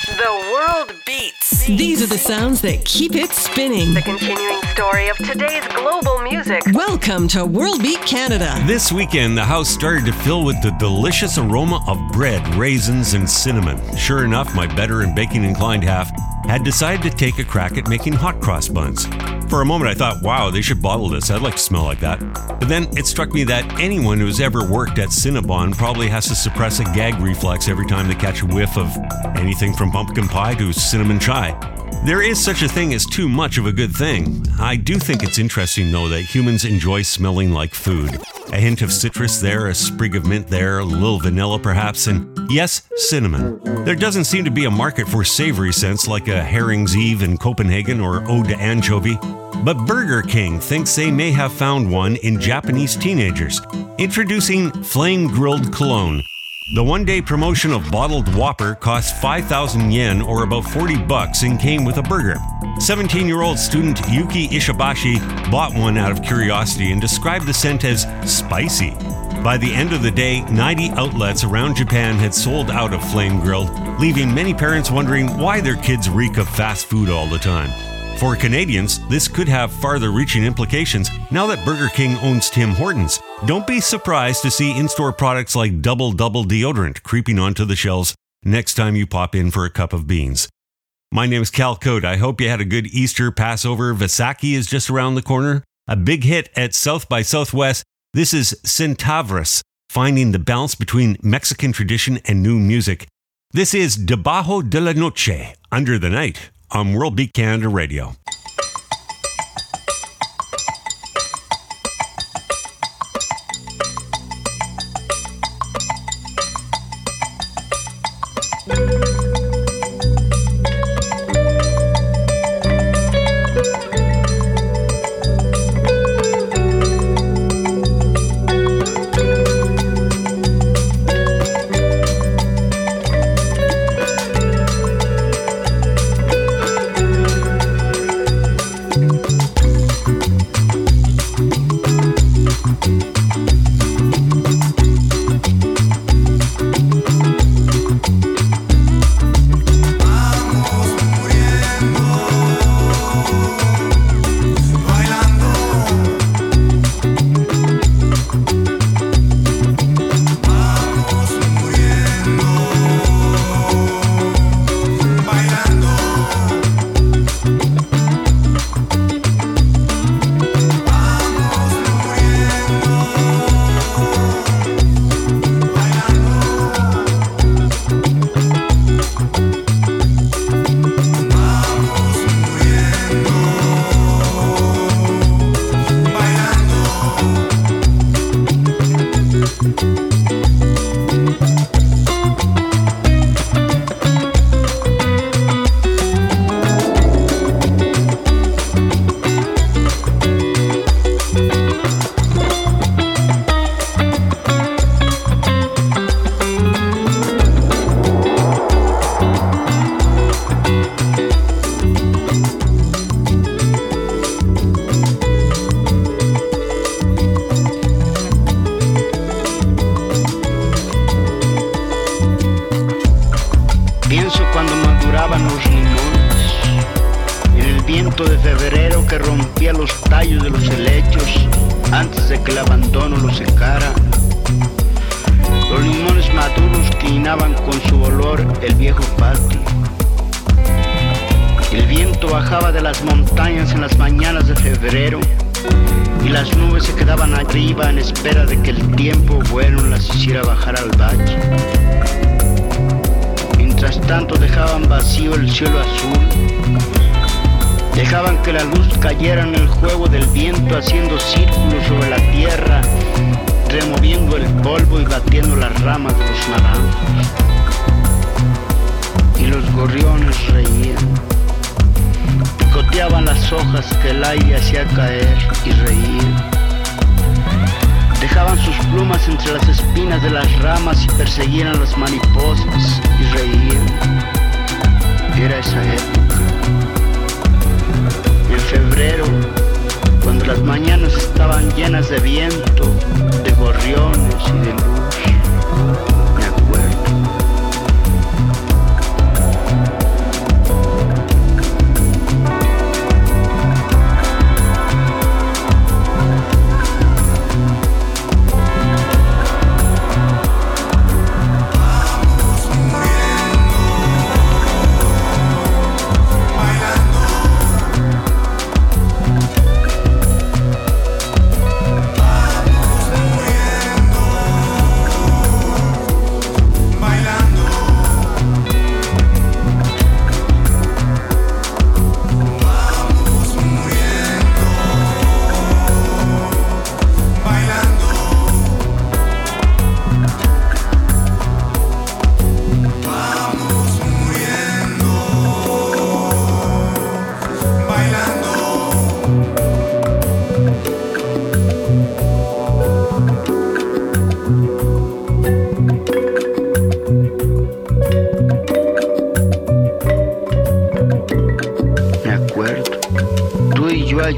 The world beats. These are the sounds that keep it spinning. The continuing story of today's global music. Welcome to World Beat Canada. This weekend, the house started to fill with the delicious aroma of bread, raisins, and cinnamon. Sure enough, my better and baking inclined half had decided to take a crack at making hot cross buns. For a moment, I thought, wow, they should bottle this. I'd like to smell like that. But then it struck me that anyone who's ever worked at Cinnabon probably has to suppress a gag reflex every time they catch a whiff of anything from pumpkin pie to cinnamon chai. There is such a thing as too much of a good thing. I do think it's interesting, though, that humans enjoy smelling like food. A hint of citrus there, a sprig of mint there, a little vanilla perhaps, and yes, cinnamon. There doesn't seem to be a market for savory scents like a Herring's Eve in Copenhagen or Ode to Anchovy. But Burger King thinks they may have found one in Japanese teenagers. Introducing Flame Grilled Cologne. The one-day promotion of bottled Whopper cost 5,000 yen or about $40 and came with a burger. 17-year-old student Yuki Ishibashi bought one out of curiosity and described the scent as spicy. By the end of the day, 90 outlets around Japan had sold out of Flame Grilled, leaving many parents wondering why their kids reek of fast food all the time. For Canadians, this could have farther-reaching implications now that Burger King owns Tim Hortons. Don't be surprised to see in-store products like Double Double deodorant creeping onto the shelves next time you pop in for a cup of beans. My name is Cal Cote. I hope you had a good Easter, Passover. Vaisakhi is just around the corner. A big hit at South by Southwest. This is Centavras, finding the balance between Mexican tradition and new music. This is Debajo de la Noche, Under the Night, on World Beat Canada Radio.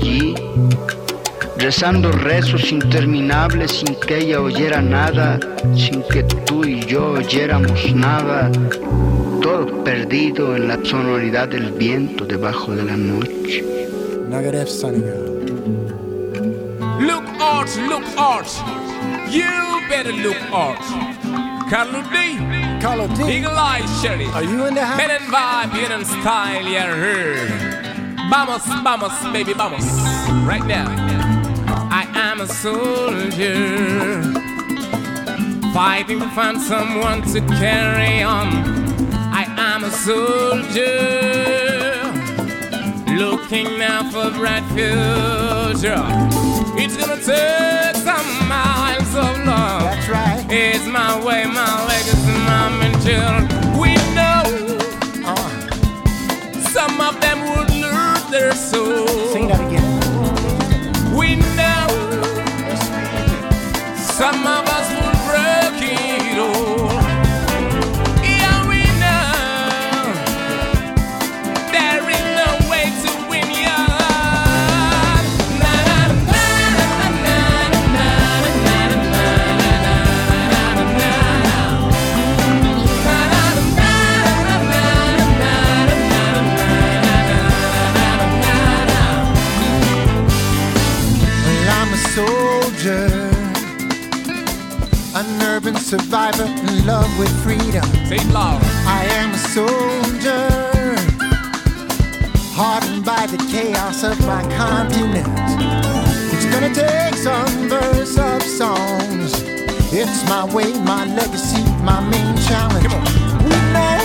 allí, rezando rezos interminables sin que ella oyera nada, sin que tú y yo oyéramos nada, todo perdido en la sonoridad del viento debajo de la noche. Negative, sunny girl. Look out, you better look out. Carlo D, Eagle Eye Sherry, Are you in the house? Men and vibe, hidden style, you heard. Vamos, baby, vamos. Right now, I am a soldier, fighting to find someone to carry on. I am a soldier, looking now for a bright future. It's gonna take some miles of love. That's right. It's my way, my legacy, my mentor. We know some of them would lose their soul. Sing that again. We know some of us will break it all. Yeah, we know there is no way to win your heart. Na na na na na na na na Well, I'm a soldier, an urban survivor in love with freedom. Say it loud. I am a soldier, hardened by the chaos of my continent. It's gonna take some verse of songs. It's my way, my legacy, my main challenge. We know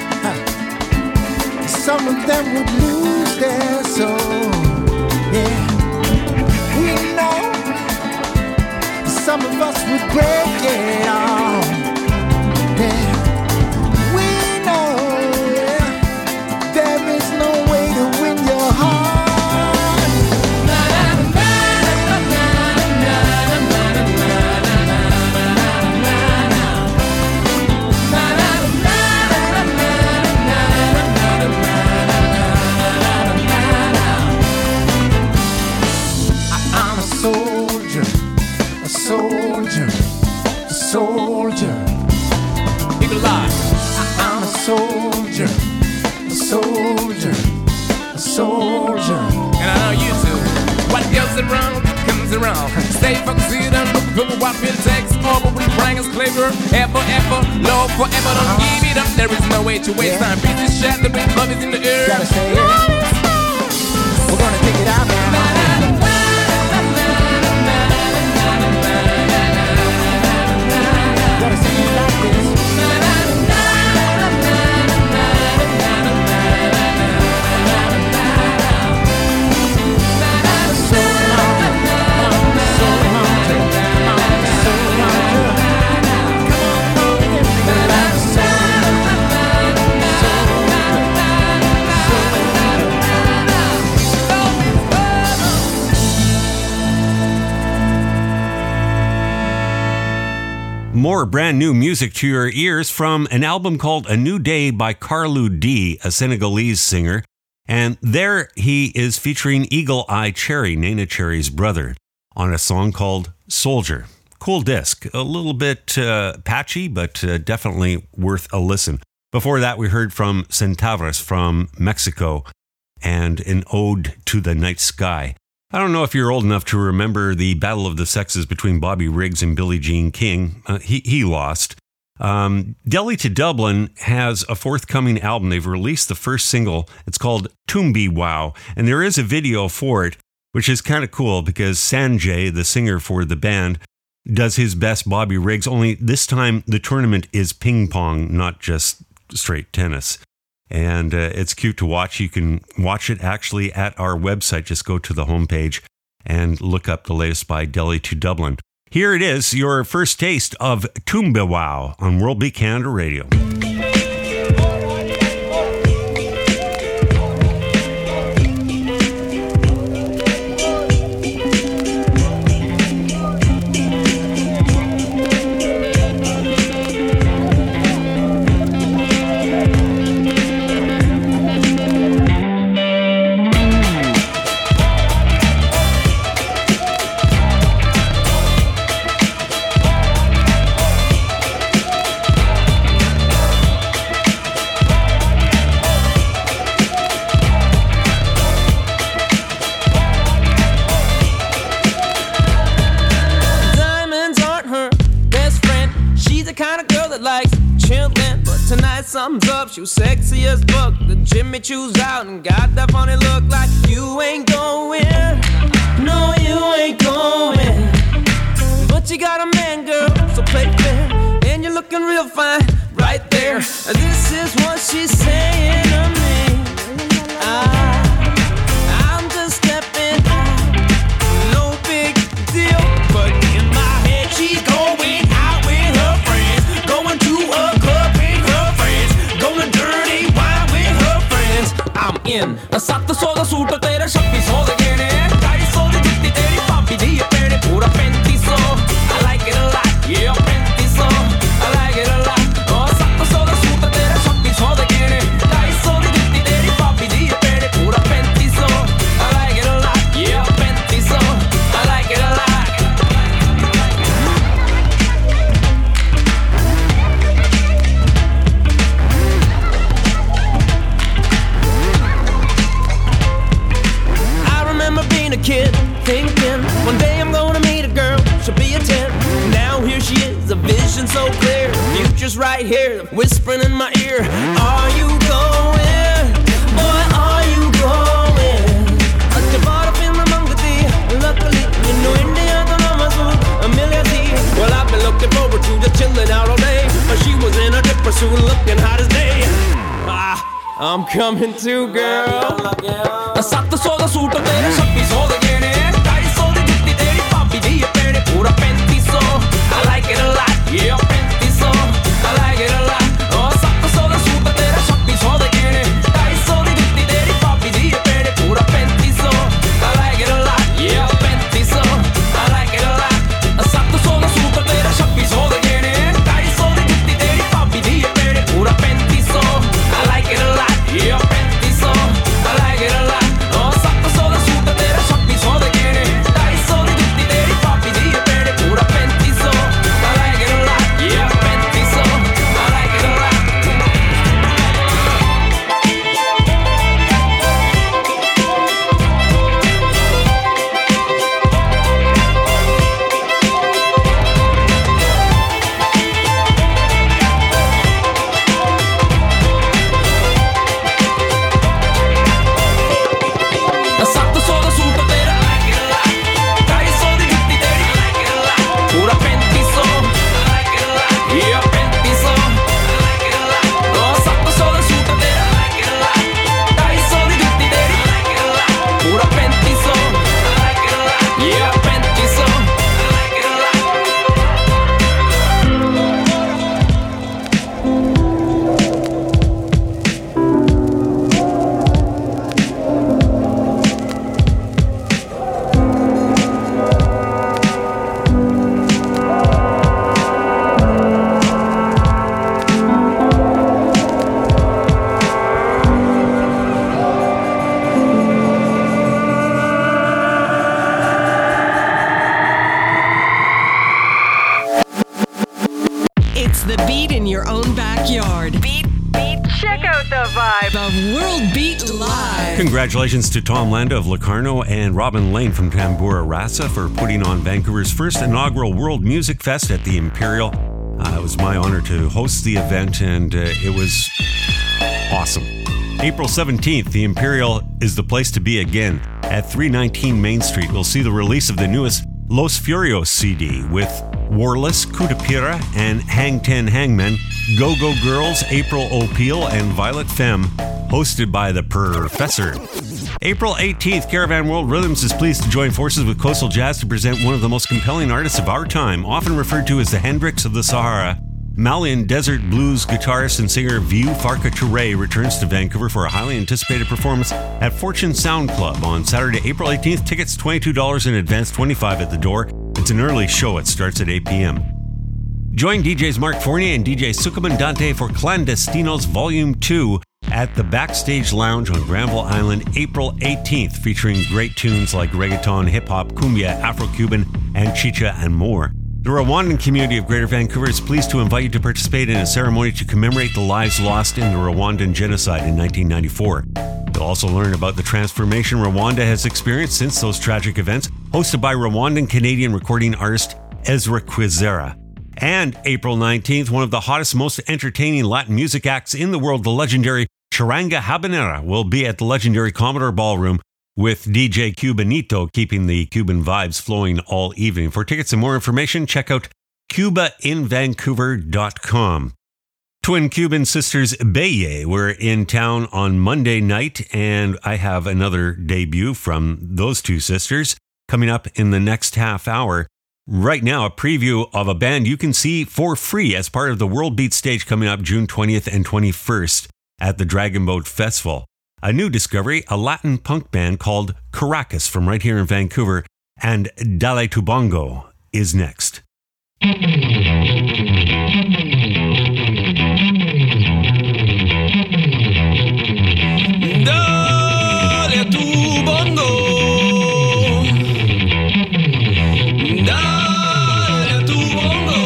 some of them would lose their soul. Yeah, we know some of us would break it all. Yeah, we know, yeah, there is no way to win your heart. I'm a soldier, a soldier, a soldier. Eagle Eye. I'm a soldier, a soldier, a soldier. And I know you too. What goes around comes around. Stay focused and look for what will take over. We bring us clever. Ever, love forever. Don't give it up. There is no way to waste time. Beat this shot. The big love is in the air. Gotta say it. We're gonna take it out now. Gotta sing it like this. More brand new music to your ears from an album called A New Day by Carlo D, a Senegalese singer. And there he is featuring Eagle Eye Cherry, Neneh Cherry's brother, on a song called Soldier. Cool disc, a little bit patchy, but definitely worth a listen. Before that, we heard from Centavras from Mexico and an ode to the night sky. I don't know if you're old enough to remember the Battle of the Sexes between Bobby Riggs and Billie Jean King. He lost. Delhi to Dublin has a forthcoming album. They've released the first single. It's called Toombi Wow, and there is a video for it, which is kind of cool because Sanjay, the singer for the band, does his best Bobby Riggs, only this time the tournament is ping pong, not just straight tennis. And it's cute to watch. You can watch it actually at our website. Just go to the homepage and look up the latest by Delhi to Dublin. Here it is, your first taste of Toombi Wow on World Beat Canada Radio. Tonight something's up, she was sexy as fuck. The Jimmy Choo's out and got that funny look like you ain't going. No, you ain't going. But you got a man, girl, so play fair. And you're looking real fine right there. This is what she's saying to me. I'm just stepping out, no big deal. But in my head, she's going out with her friends, going to a club with her friends, going dirty wine with her friends. I'm in. 700 suit तेरे 2600 दे गहने, 250 दी जुत्ती तेरी भाभी दी पैने, पूरा 3500. I like it a lot, yeah 3500. I like it a lot. 700 दा suit तेरे 2600 दे गहने, 250 दी जुत्ती तेरी भाभी दी पैने, पूरा 3500. I like it a lot, yeah 3500. I like it a lot. A kid thinking one day I'm gonna meet a girl, she'll be a 10. Now here she is, a vision so clear, future's right here, whispering in my ear. Are you going? Boy, are you going? At bought up in the Mangati, luckily you know India the Namazu, a million tea. Well, I've been looking forward to just chilling out all day, but she was in a different suit looking hot as day. I'm coming too, girl. 700 da suit तेरे 2600 दे गहने, 250 दी जुत्ती तेरी भाभी दी पैने, पूरा 3500. I like it a lot, yeah 3500. I like it a lot. 700 da suit तेरे 2600 दे गहने, 250 दी जुत्ती तेरी भाभी दी पैने, पूरा 3500. I like it a lot, yeah 3500. I like it a lot. 700 da suit तेरे 2600 दे गहने, 250 दी जुत्ती तेरी भाभी दी पैने, पूरा 3500. I like it a lot, yeah 3500. I like it a lot. 700 da suit तेरे 2600 दे गहने, 250 दी जुत्ती तेरी भाभी दी पैने, पूरा 3500. I like it a lot, yeah 3500. I like it a lot. It's the beat in your own backyard. Beat, check out the vibe. The World Beat Live. Congratulations to Tom Landa of Locarno and Robin Lane from Tambura Rasa for putting on Vancouver's first inaugural World Music Fest at the Imperial. It was my honor to host the event, and it was awesome. April 17th, the Imperial is the place to be again. At 319 Main Street, we'll see the release of the newest Los Furios CD with Warless, Kutapira, and Hang Ten Hangmen, Go Go Girls, April O'Peel, and Violet Femme, hosted by the Professor. April 18th, Caravan World Rhythms is pleased to join forces with Coastal Jazz to present one of the most compelling artists of our time, often referred to as the Hendrix of the Sahara. Malian desert blues guitarist and singer Viu Farka Touré returns to Vancouver for a highly anticipated performance at Fortune Sound Club on Saturday, April 18th. Tickets $22 in advance, $25 at the door. It's an early show. It starts at 8 p.m. Join DJs Mark Fournier and DJ Sucomandante for Clandestinos Volume 2 at the Backstage Lounge on Granville Island, April 18th, featuring great tunes like reggaeton, hip-hop, cumbia, Afro-Cuban, and chicha, and more. The Rwandan community of Greater Vancouver is pleased to invite you to participate in a ceremony to commemorate the lives lost in the Rwandan genocide in 1994. You'll also learn about the transformation Rwanda has experienced since those tragic events, hosted by Rwandan-Canadian recording artist Ezra Kwizera. And April 19th, one of the hottest, most entertaining Latin music acts in the world, the legendary Charanga Habanera, will be at the legendary Commodore Ballroom with DJ Cubanito, keeping the Cuban vibes flowing all evening. For tickets and more information, check out cubainvancouver.com. Twin Cuban sisters Beye were in town on Monday night, and I have another debut from those two sisters coming up in the next half hour. Right now, a preview of a band you can see for free as part of the World Beat stage coming up June 20th and 21st at the Dragon Boat Festival. A new discovery, a Latin punk band called Caracas from right here in Vancouver, and Dale Tu Bongo is next. Dale tu bongo, dale tu bongo,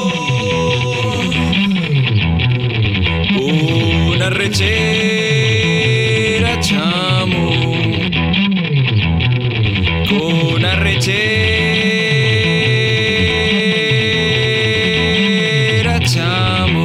una rechera chamo, con arrechera chamo.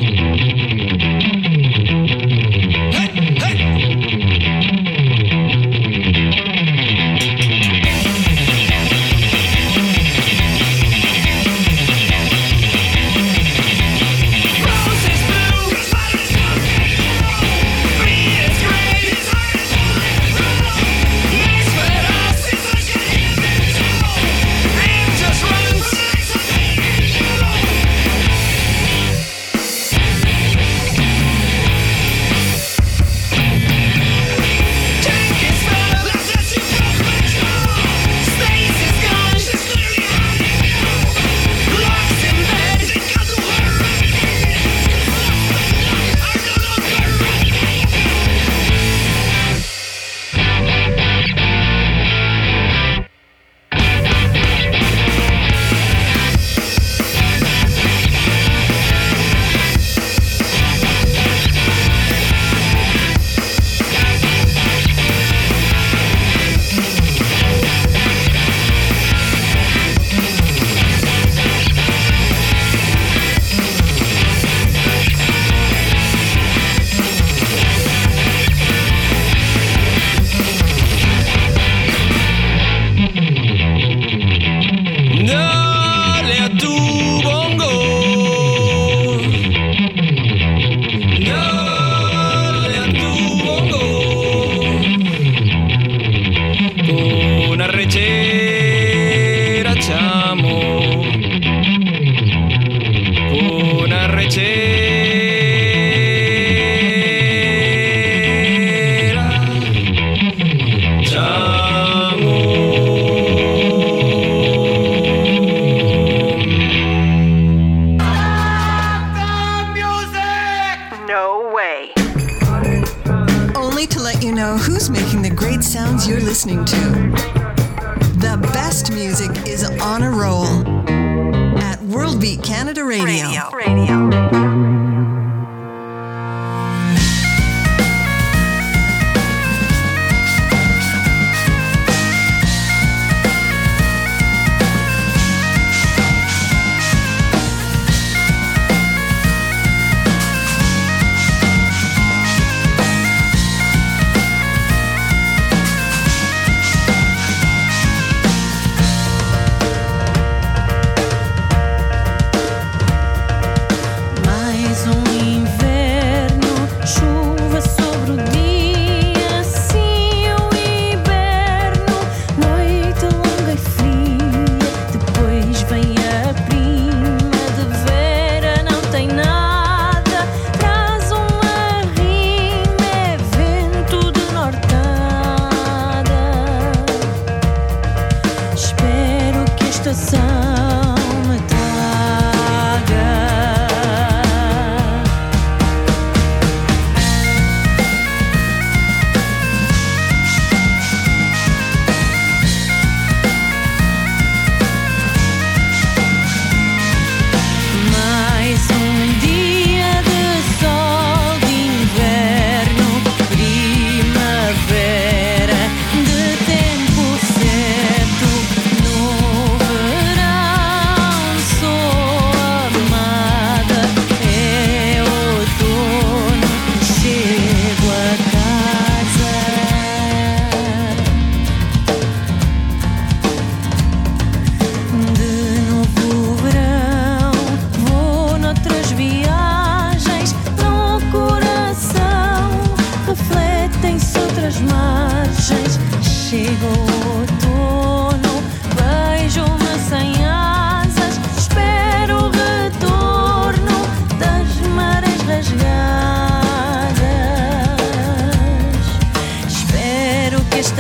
Listening to the best music is on a roll at World Beat Canada Radio. My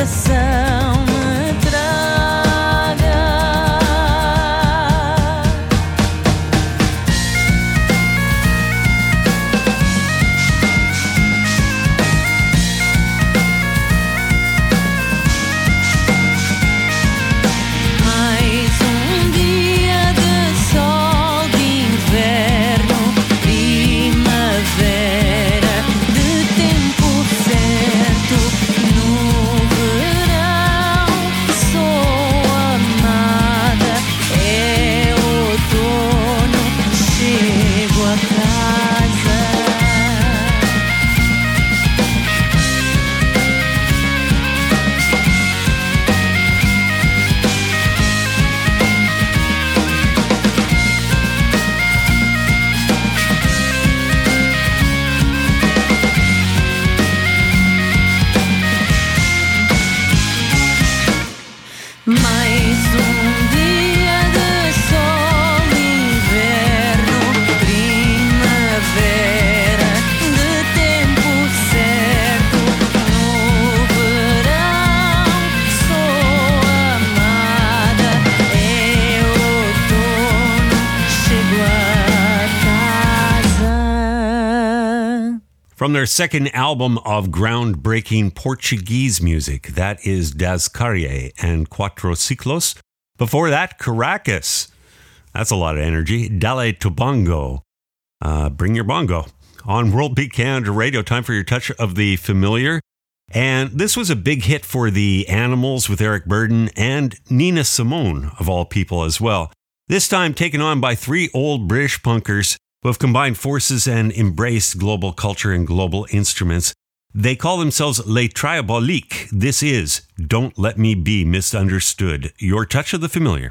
coração me traga. Mais dia de sol, de inverno, primavera, de tempo certo. No verão sou amada, é outono, chego a casa. Mais dia de sol, inverno, primavera, de tempo certo. No verão sou amada, é outono, chego a casa. From their second album of groundbreaking Portuguese music, that is Das Carrier and Quatro Ciclos. Before that, Caracas. That's a lot of energy. Dale to Bongo. Bring your bongo. On World Beat Canada Radio, time for your touch of the familiar. And this was a big hit for the Animals with Eric Burdon and Nina Simone, of all people, as well. This time taken on by three old British punkers who have combined forces and embraced global culture and global instruments. They call themselves Les Triaboliques. This is Don't Let Me Be Misunderstood, your touch of the familiar.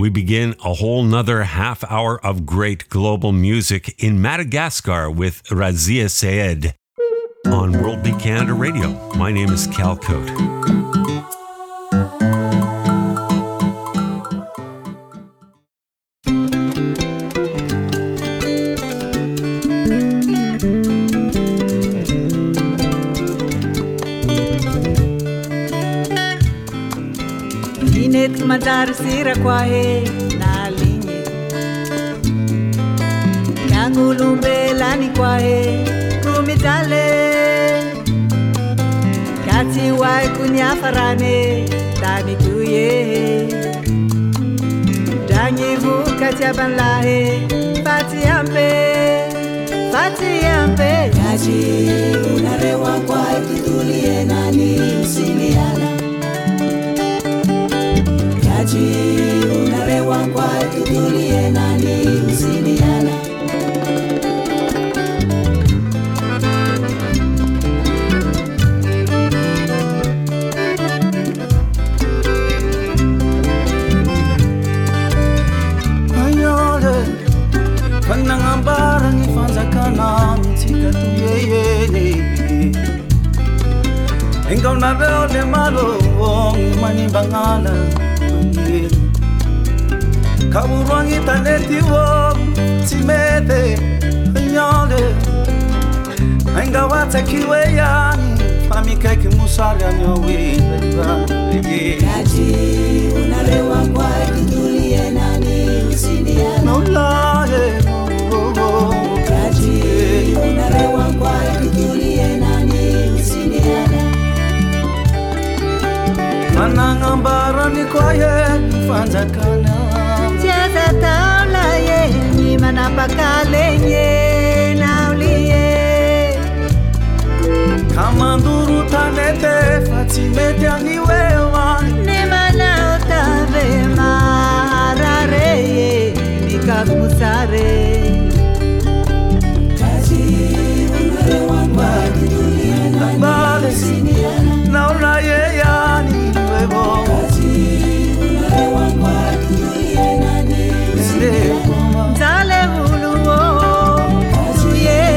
we begin a whole nother half hour of great global music in Madagascar with Razia Sayed on World Beat Canada Radio. My name is Cal Cote. Manjary sira kwa he nalinye Kangulumbelani kwa he kumijale Kati wai kunyafarane tani kuye Danyi kati abanlahe Fati ampe Kaji unarewa kwa itutulie nani usiniana unarewa kwa tutulie nani usiniana Ayole panangambara nifanza kana mtika tuyeye Engona beole malo mani bangala Kaburangi taneti wo timete nyole Ainga wata kiwe yani Fami keki musari anyowe Kaji unarewa kwa tutulie nani usiniana Maulaye Kaji unarewa kwa tutulie nani usiniana Manangambara ni kwa ye fanza kana Cheza taula ye ni manapakale ye naulie Kama nduru tanete fatimete aniwewa Ni mana utave maharare ye mikakusare Kazi unarewa kwa tutuliana Mbale naula ye yani wewo Kazi unarewa kwa tutuliana Zale uluo Uye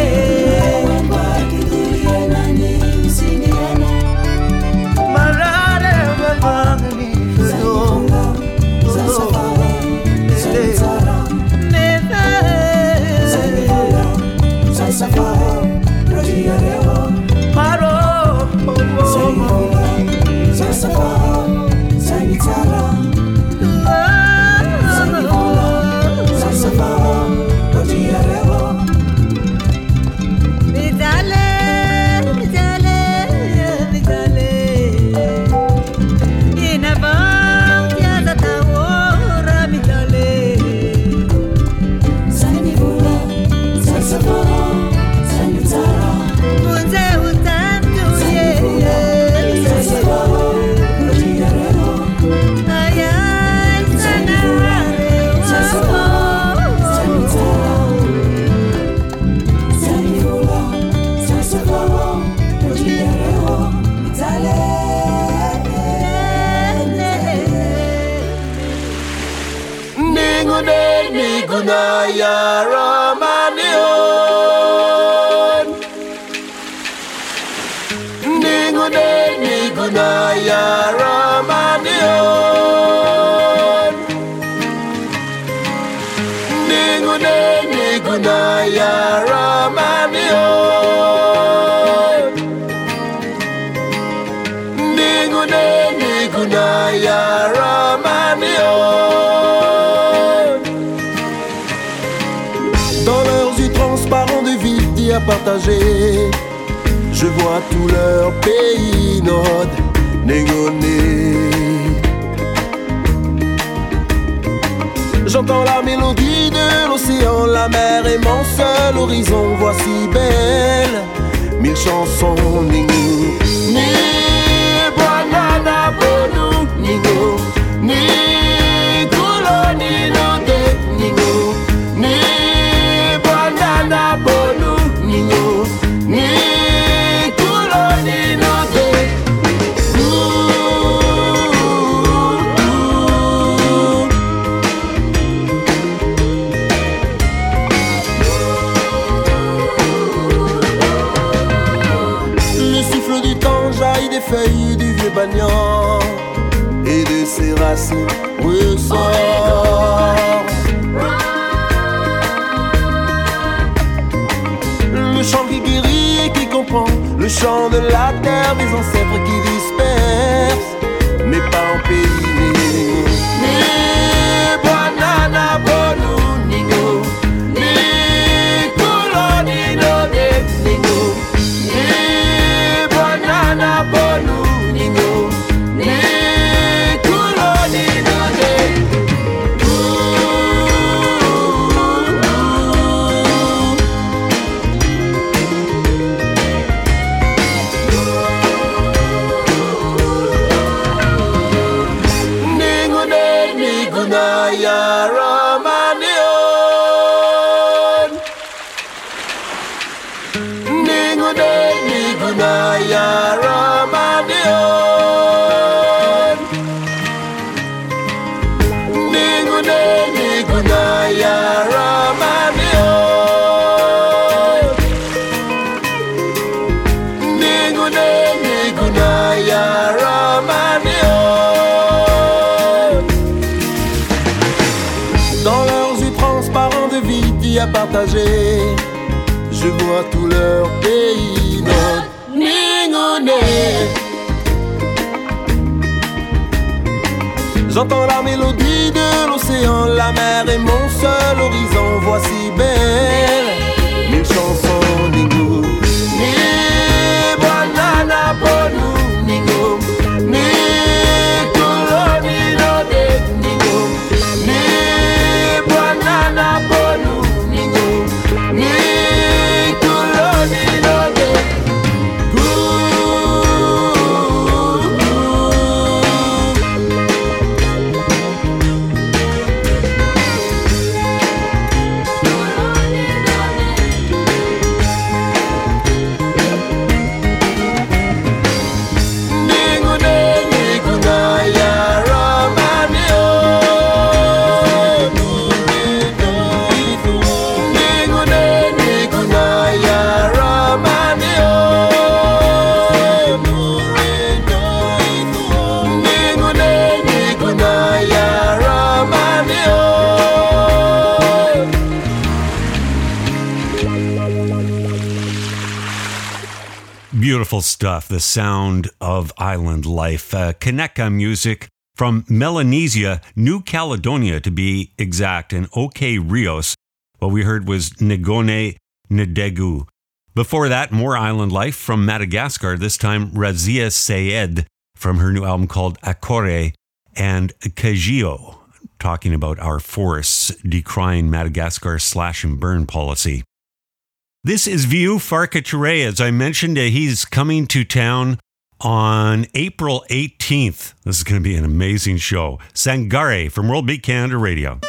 Marare wabangani ya Romanion Ninguna ya Romanion Ninguna ya Romanion Ninguna ya Romanion. Dans leurs yeux transparents de vides à partager, je vois tout leur pays nord négoné. J'entends la mélodie de l'océan, la mer est mon seul horizon. Voici belle, mille chansons ningo. Ni banana bonu ningo, ni koloni no de ningo, ni banana bonu ningo, ni koloni no de. vent et de ses racines ressort. Le chant qui guérit et qui comprend, le chant de la terre des ancêtres qui disperse, mais pas en pays. Ni banana bonu ningo, ni koloni no de ningo, ni banana bonu ningo, ni koloni no de. Yaramanion Ningune niguna Yaramanion Ningune niguna Yaramanion Ningune niguna Yaramanion. Dans leurs yeux transparents de vie à partager, je vois tout leur pays. Ningone. J'entends la mélodie de l'océan, la mer est mon seul horizon. Voici belle, mille chansons Ningo. Ni banana bonu Ningo, ni koloni no de Ningo, ni banana bonu Ningo, ni koloni no de. Beautiful stuff, the sound of island life. Kaneka music from Melanesia, New Caledonia to be exact, and OK Rios. What we heard was Negone Ndegu. Before that, more island life from Madagascar, this time Razia Sayed from her new album called Akore, and Kajio, talking about our forests decrying Madagascar's slash and burn policy. This is Viu Farka-Ture. As I mentioned, he's coming to town on April 18th. This is going to be an amazing show. Sangare from World Beat Canada Radio.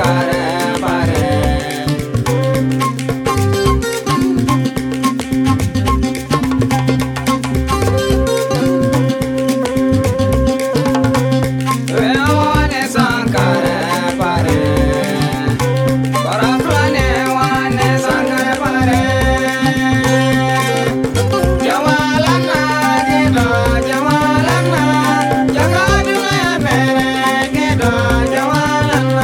sankare pare. Wane sankare pare. Paraflane wane sankare pare. Jamalana gedo, jamalana, jagaduna mere gedo, jamalana.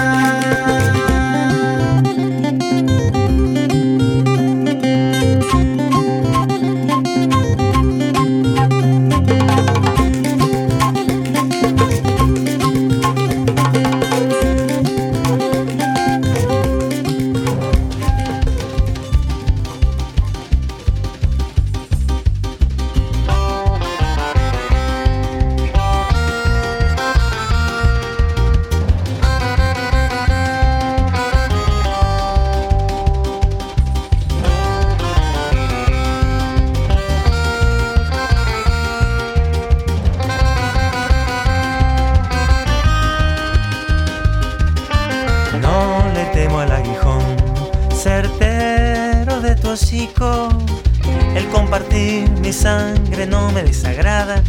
No le temo al aguijón certero de tu hocico. El compartir mi sangre no me desagrada,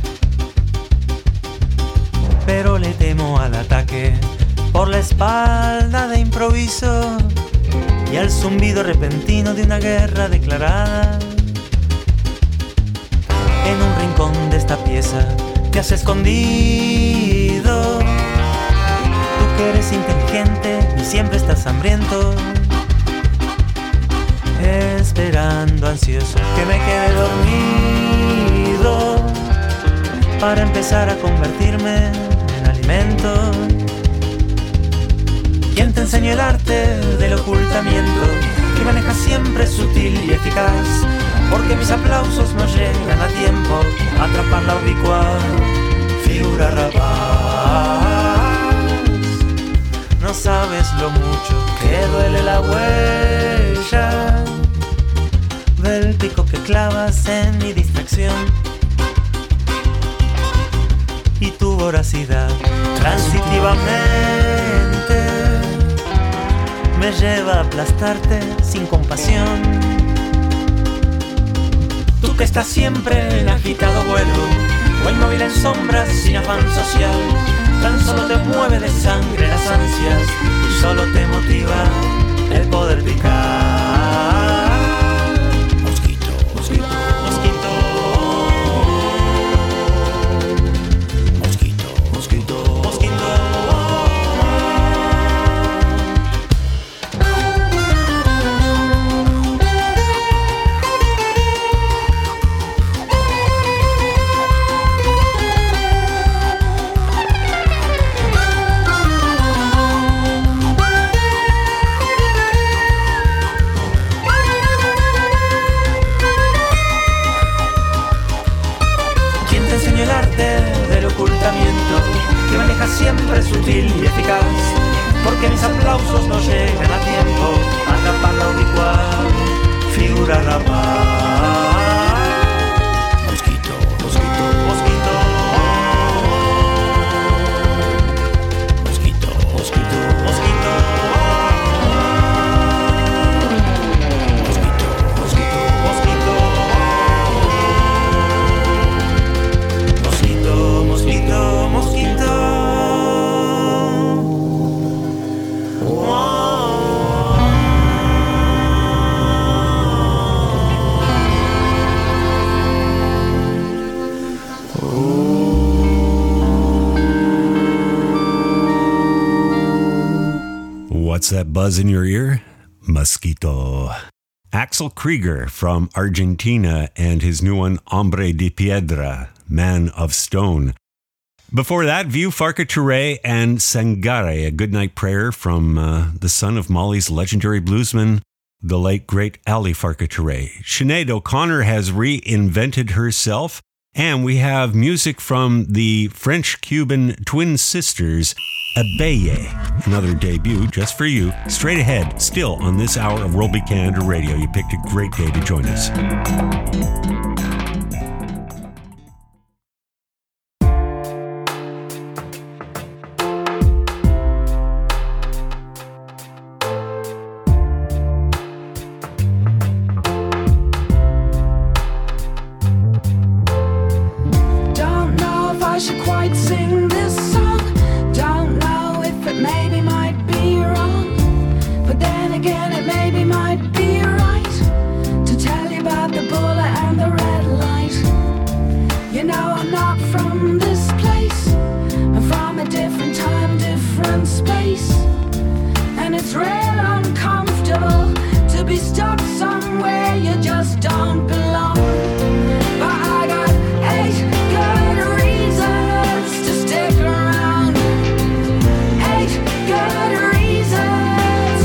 pero le temo al ataque por la espalda de improviso y al zumbido repentino de una guerra declarada. En un rincón de esta pieza te has escondido. Tú que eres inteligente y siempre estás hambriento, esperando ansioso que me quede dormido para empezar a convertirme en alimento. ¿Quién te enseñó el arte del ocultamiento que maneja siempre sutil y eficaz? Porque mis aplausos no llegan a tiempo a atrapar la ubicua figura rapaz. No sabes lo mucho que duele la huella del pico que clavas en mi distracción, y tu voracidad transitivamente me lleva a aplastarte sin compasión. Tú que estás siempre en agitado vuelo o inmóvil en sombras sin afán social, tan solo te mueve de sangre las ansias y solo te motiva el poder picar. Mosquito, mosquito, mosquito. Mosquito, mosquito, mosquito. El arte del ocultamiento que maneja siempre sutil y eficaz, porque mis aplausos no llegan a tiempo a tapar la ubicua figura rapaz. Mosquito, mosquito, mosquito. Mosquito, mosquito, mosquito. Mosquito, mosquito, mosquito. Mosquito, mosquito. What's that buzz in your ear? Mosquito. Axel Krieger from Argentina and his new one, Hombre de Piedra, Man of Stone. Before that, Vieux Farka Touré and Sangare, a goodnight prayer from the son of Mali's legendary bluesman, the late great Ali Farka Touré. Sinead O'Connor has reinvented herself, and we have music from the French-Cuban twin sisters, Abeye, another debut just for you. Straight ahead, still on this hour of World Beat Canada Radio. You picked a great day to join us. it's real uncomfortable to be stuck somewhere you just don't belong. But I got 8 good reasons to stick around. 8 good reasons.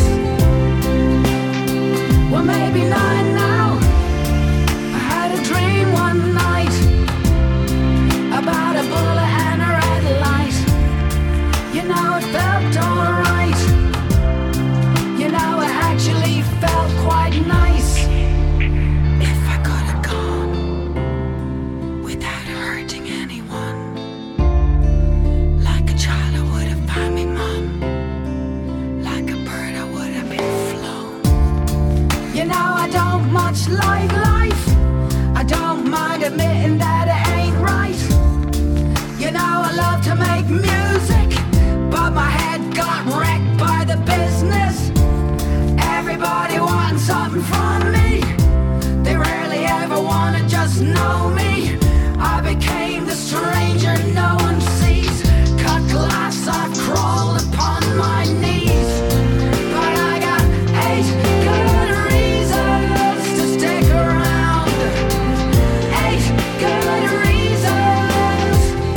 Well, maybe 9 now. I had a dream one night about a bullet and a red light. You know, it felt alright. You know, it actually felt quite nice. If I could have gone without hurting anyone, like a child I would have found me mum, like a bird I would have been flown. You know, I don't much like life. I don't mind admitting that it ain't right. You know, I love to make music, but my head got wrecked by the business. Everybody wants something from me. They rarely ever wanna just know me. I became the stranger no one sees. Cut glass, I've crawled upon my knees. But I got 8 good reasons to stick around. 8 good reasons.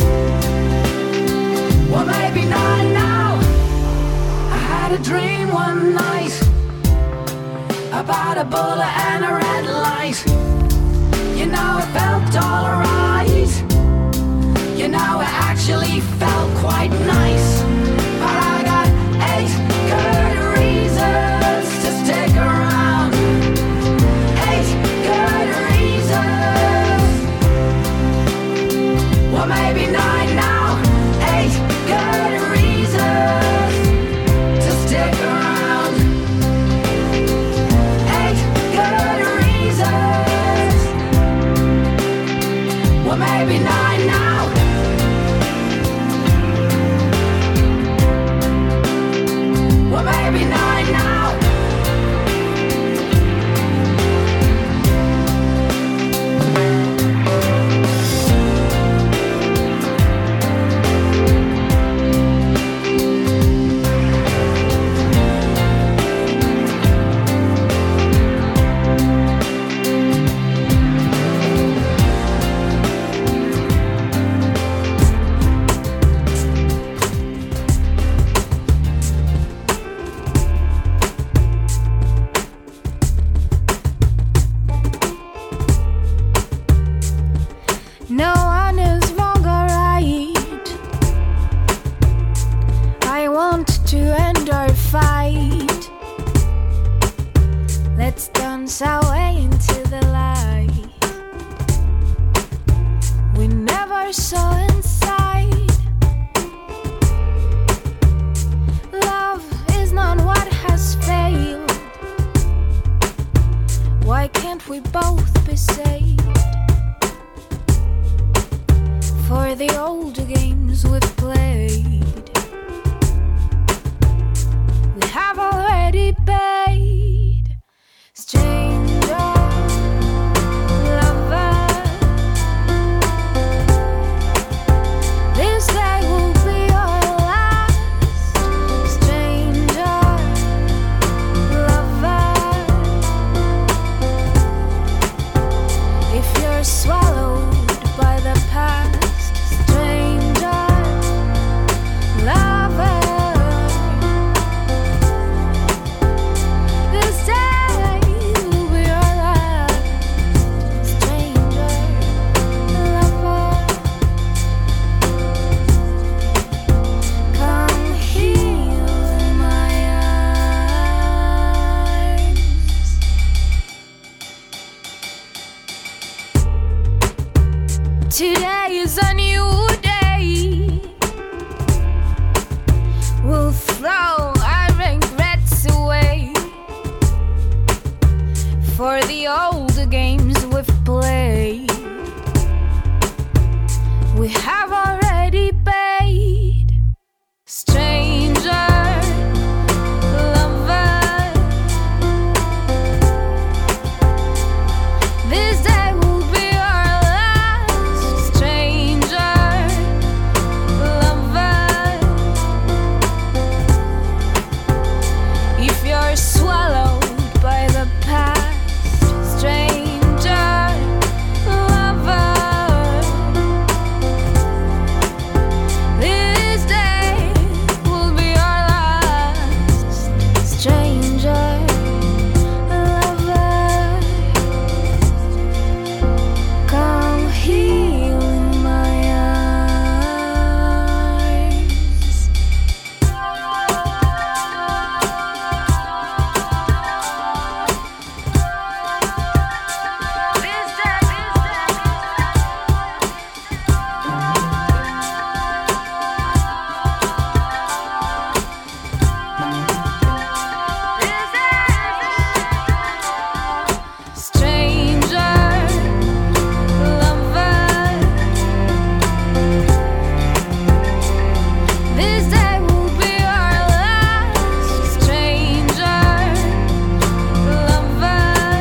Well, maybe 9 now. I had a dream one night about a bullet and a red light. You know, it felt alright. You know, it actually felt quite nice. But I got 8 good reasons to stick around. 8 good reasons. Well, maybe 9 now. 8 good reasons to stick around. 8 good reasons. Well, maybe 9 now. Well, maybe 9 now. No one is wrong or right. I want to end our fight. Let's dance our way into the light we never saw inside. Love is not what has failed. Why can't we both be saved? For the old games we've played, we have already paid. Stranger, lover, this day will be our last. Stranger, lover, you're swallowed by the past, stranger, lover, this day will be our last, stranger, lover, come heal in my eyes. Stranger, lover, this day will be our last, stranger, lover,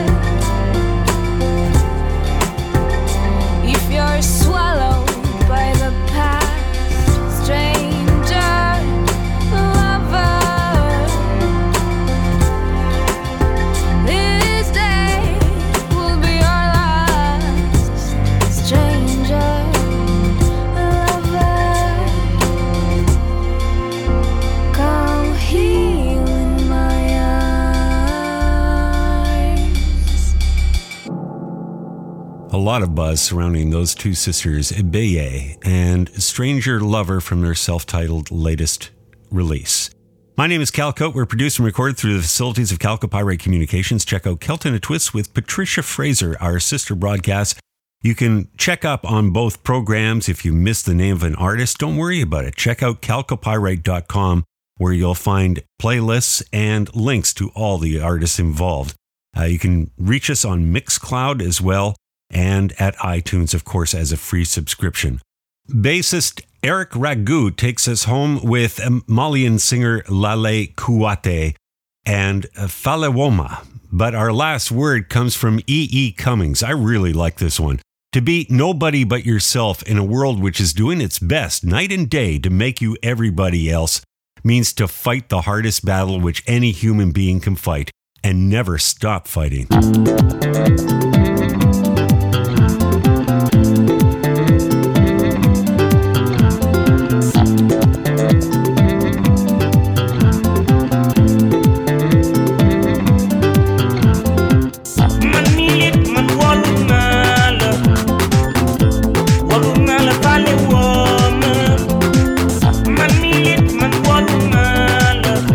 if you're swallowed by the past, stranger, lover, this day will be our last, stranger, lover, come heal in my eyes. A lot of buzz surrounding those two sisters, Ebeye and Stranger Lover, from their self-titled latest release. My name is Cal Cote. We're produced and recorded through the facilities of Calcopyrite Communications. Check out Kelton a Twist with Patricia Fraser, our sister broadcast. You can check up on both programs. If you missed the name of an artist, don't worry about it. Check out calcopyrite.com, where you'll find playlists and links to all the artists involved. You can reach us on Mixcloud as well, and at iTunes, of course, as a free subscription. Bassist Eric Ragu takes us home with Malian singer Lale Kuate and Falewoma. But our last word comes from E.E. Cummings. I really like this one. To be nobody but yourself in a world which is doing its best night and day to make you everybody else means to fight the hardest battle which any human being can fight and never stop fighting.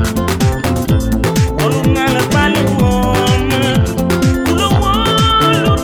Kulo wolu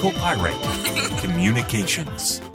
Copyright Communications.